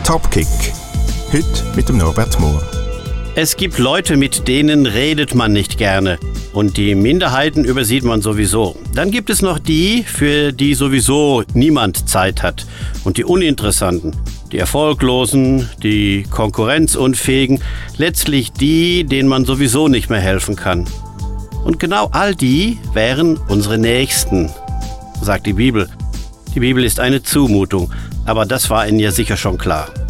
Topkick. Heute mit dem Norbert Mohr. Es gibt Leute, mit denen redet man nicht gerne. Und die Minderheiten übersieht man sowieso. Dann gibt es noch die, für die sowieso niemand Zeit hat. Und die Uninteressanten, die Erfolglosen, die Konkurrenzunfähigen, letztlich die, denen man sowieso nicht mehr helfen kann. Und genau all die wären unsere Nächsten, sagt die Bibel. Die Bibel ist eine Zumutung, aber das war Ihnen ja sicher schon klar.